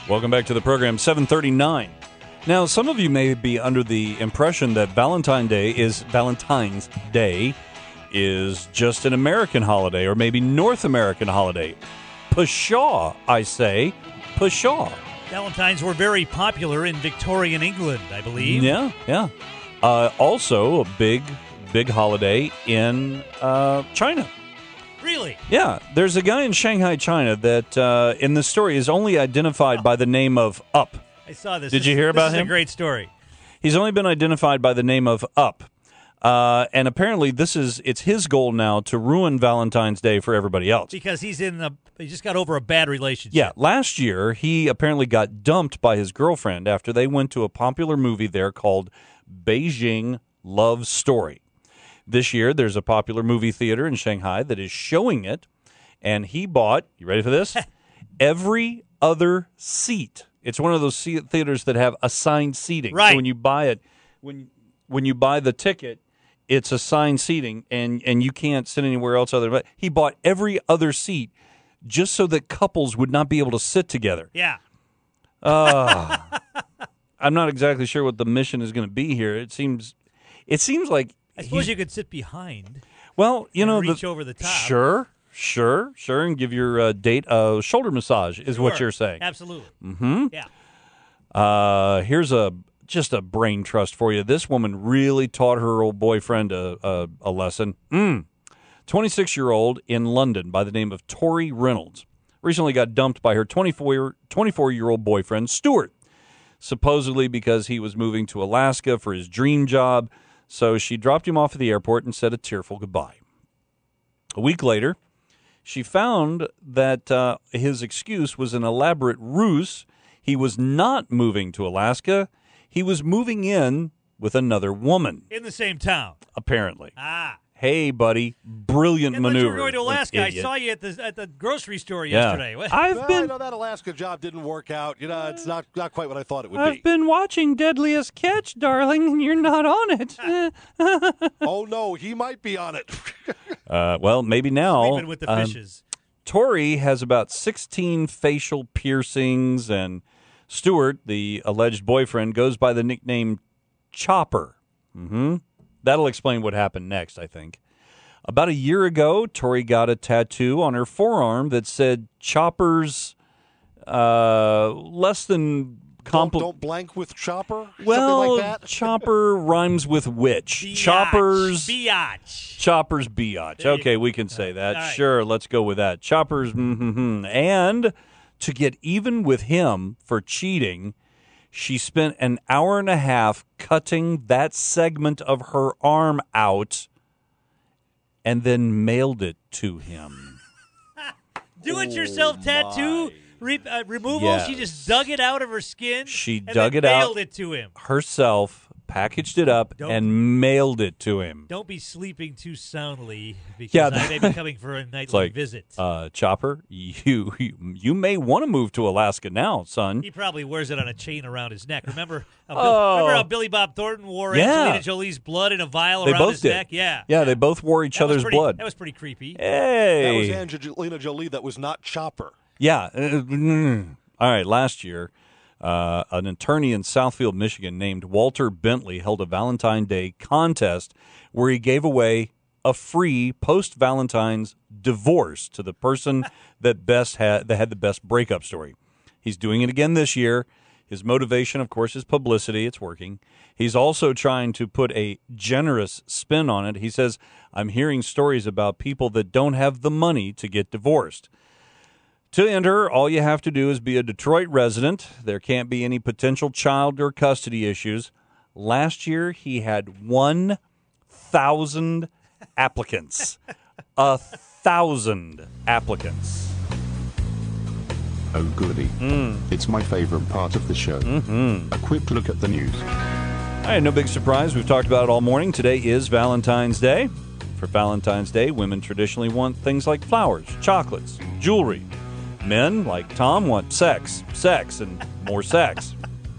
Welcome back to the program, 7:39. Now, some of you may be under the impression that Valentine's Day is just an American holiday, or maybe North American holiday. Pshaw, I say. Pshaw. Valentines were very popular in Victorian England, I believe. Yeah. Also, a big holiday in China. Really? Yeah. There's a guy in Shanghai, China, that in the story is only identified by the name of Up. I saw this. Did you hear about him? This is a great story. He's only been identified by the name of Up. And apparently it's his goal now to ruin Valentine's Day for everybody else. Because he just got over a bad relationship. Yeah, last year he apparently got dumped by his girlfriend after they went to a popular movie there called Beijing Love Story. This year there's a popular movie theater in Shanghai that is showing it, and he bought, you ready for this? Every other seat. It's one of those theaters that have assigned seating. Right. So when you buy it, when you buy the ticket, it's assigned seating, and you can't sit anywhere else other. But he bought every other seat just so that couples would not be able to sit together. Yeah. I'm not exactly sure what the mission is going to be here. It seems like I suppose you could sit behind. Well, reach over the top. Sure, and give your date a shoulder massage is what you're saying. Absolutely. Mm-hmm. Yeah. Here's just a brain trust for you. This woman really taught her old boyfriend a lesson. 26-year-old in London by the name of Tori Reynolds recently got dumped by her 24-year-old boyfriend, Stuart, supposedly because he was moving to Alaska for his dream job. So she dropped him off at the airport and said a tearful goodbye. A week later, she found that his excuse was an elaborate ruse. He was not moving to Alaska. He was moving in with another woman. In the same town. Apparently. Ah. Hey, buddy, brilliant And maneuver. you were going to Alaska. I saw you at the grocery store yesterday. I know that Alaska job didn't work out. It's not quite what I thought it would be. I've been watching Deadliest Catch, darling, and you're not on it. Oh, no, he might be on it. Well, maybe now. Sleeping with the fishes. Tori has about 16 facial piercings, and Stuart, the alleged boyfriend, goes by the nickname Chopper. Mm-hmm. That'll explain what happened next, I think. About a year ago, Tori got a tattoo on her forearm that said Chopper's less than... Don't blank with Chopper? Well, something like that? Chopper rhymes with witch. Biatch. Chopper's Biatch. biatch. Okay, we can say that. right. Sure, let's go with that. Chopper's And to get even with him for cheating, she spent an hour and a half cutting that segment of her arm out and then mailed it to him. Do-it-yourself tattoo removal. Yes. She just dug it out of her skin. She and dug then it out mailed it to him. herself, packaged it up, and mailed it to him. Don't be sleeping too soundly because Yeah, I may be coming for a nightly visit. Chopper, you may want to move to Alaska now, son. He probably wears it on a chain around his neck. Remember how Billy Bob Thornton wore Angelina Jolie's blood in a vial They around both his did. neck? Yeah. Yeah, they both wore each other's blood. That was pretty creepy. Hey. That was Angelina Jolie. That was not Chopper. Yeah. All right, last year, an attorney in Southfield, Michigan named Walter Bentley held a Valentine's Day contest where he gave away a free post-Valentine's divorce to the person that had the best breakup story. He's doing it again this year. His motivation, of course, is publicity. It's working. He's also trying to put a generous spin on it. He says, I'm hearing stories about people that don't have the money to get divorced. To enter, all you have to do is be a Detroit resident. There can't be any potential child or custody issues. Last year, he had 1,000 applicants. 1,000 applicants. Oh, goody. It's my favorite part of the show. Mm-hmm. A quick look at the news. All right, no big surprise. We've talked about it all morning. Today is Valentine's Day. For Valentine's Day, women traditionally want things like flowers, chocolates, jewelry. Men, like Tom, want sex, and more sex.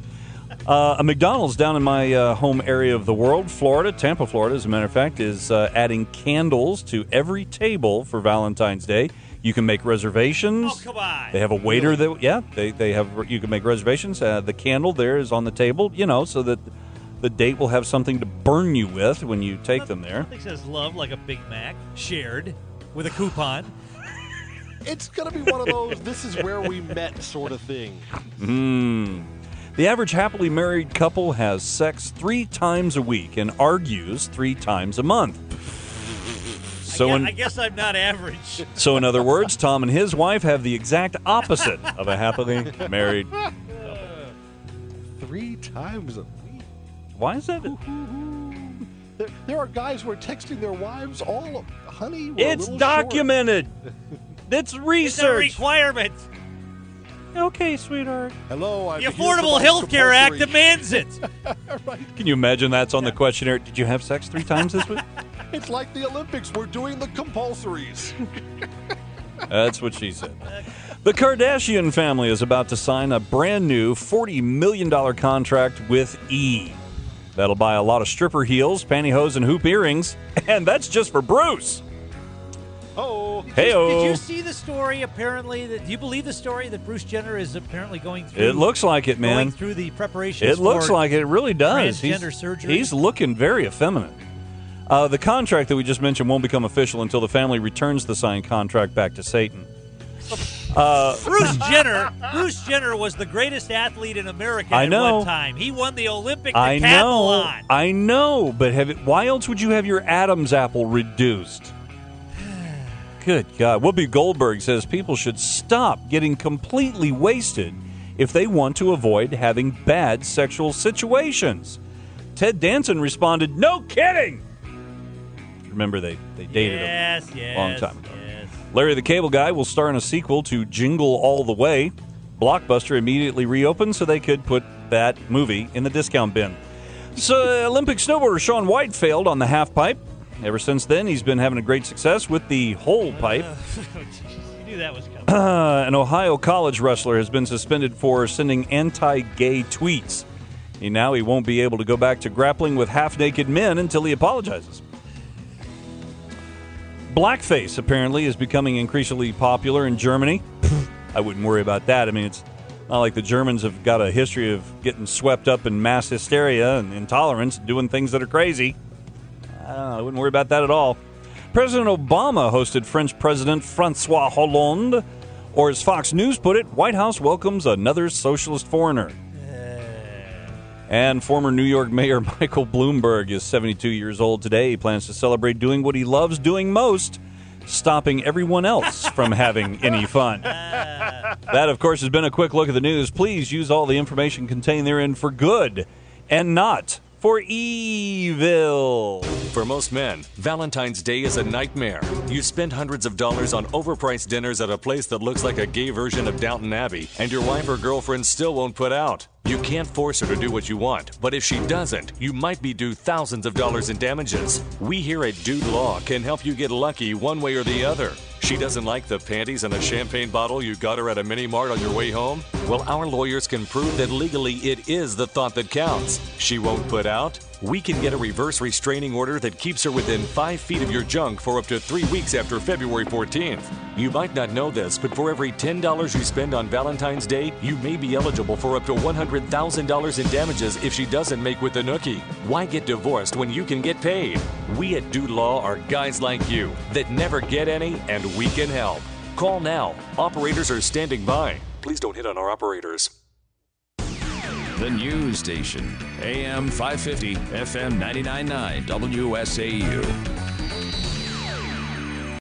A McDonald's down in my home area of the world, Florida, Tampa, Florida, as a matter of fact, is adding candles to every table for Valentine's Day. You can make reservations. Oh, come on. They have a waiter they have. You can make reservations. The candle there is on the table, so that the date will have something to burn you with when you take them there. Nothing says love like a Big Mac shared with a coupon. It's going to be one of those, this is where we met sort of thing. The average happily married couple has sex 3 times a week and argues 3 times a month. I guess I'm not average. So in other words, Tom and his wife have the exact opposite of a happily married. 3 times a week. Why is that? There are guys who are texting their wives all, honey, we're It's documented. It's research. It's a requirement. Okay, sweetheart. Hello. The Affordable Health Care Act demands it. Right. Can you imagine that's on the questionnaire? Did you have sex 3 times this week? It's like the Olympics. We're doing the compulsories. That's what she said. The Kardashian family is about to sign a brand new $40 million contract with E! That'll buy a lot of stripper heels, pantyhose, and hoop earrings. And that's just for Bruce. Oh. Hey-o. Did you see the story, apparently? Do you believe the story that Bruce Jenner is apparently going through? It looks like it, man. Going through the preparations It looks for like it really does. transgender surgery? He's looking very effeminate. The contract that we just mentioned won't become official until the family returns the signed contract back to Satan. Bruce Jenner was the greatest athlete in America at one time. He won the Olympic decathlon. I know, but why else would you have your Adam's apple reduced? Good God. Whoopi Goldberg says people should stop getting completely wasted if they want to avoid having bad sexual situations. Ted Danson responded, "No kidding!" Remember, they dated a long time ago. Yes. Larry the Cable Guy will star in a sequel to Jingle All the Way. Blockbuster immediately reopened so they could put that movie in the discount bin. So Olympic snowboarder Shaun White failed on the half pipe. Ever since then, he's been having a great success with the whole pipe. You knew that was coming. An Ohio college wrestler has been suspended for sending anti-gay tweets. Now he won't be able to go back to grappling with half-naked men until he apologizes. Blackface, apparently, is becoming increasingly popular in Germany. I wouldn't worry about that. I mean, it's not like the Germans have got a history of getting swept up in mass hysteria and intolerance, doing things that are crazy. I wouldn't worry about that at all. President Obama hosted French President Francois Hollande, or as Fox News put it, White House welcomes another socialist foreigner. And former New York Mayor Michael Bloomberg is 72 years old today. He plans to celebrate doing what he loves doing most, stopping everyone else from having any fun. That, of course, has been a quick look at the news. Please use all the information contained therein for good and not for evil. For most men, Valentine's Day is a nightmare. You spend hundreds of dollars on overpriced dinners at a place that looks like a gay version of Downton Abbey, and your wife or girlfriend still won't put out. You can't force her to do what you want, but if she doesn't, you might be due thousands of dollars in damages. We here at Dude Law can help you get lucky one way or the other. She doesn't like the panties and a champagne bottle you got her at a mini-mart on your way home? Well, our lawyers can prove that legally it is the thought that counts. She won't put out? We can get a reverse restraining order that keeps her within 5 feet of your junk for up to 3 weeks after February 14th. You might not know this, but for every $10 you spend on Valentine's Day, you may be eligible for up to $100,000 in damages if she doesn't make with the nookie. Why get divorced when you can get paid? We at Dude Law are guys like you that never get any, and we can help. Call now. Operators are standing by. Please don't hit on our operators. The news station, AM 550, FM 99.9, WSAU.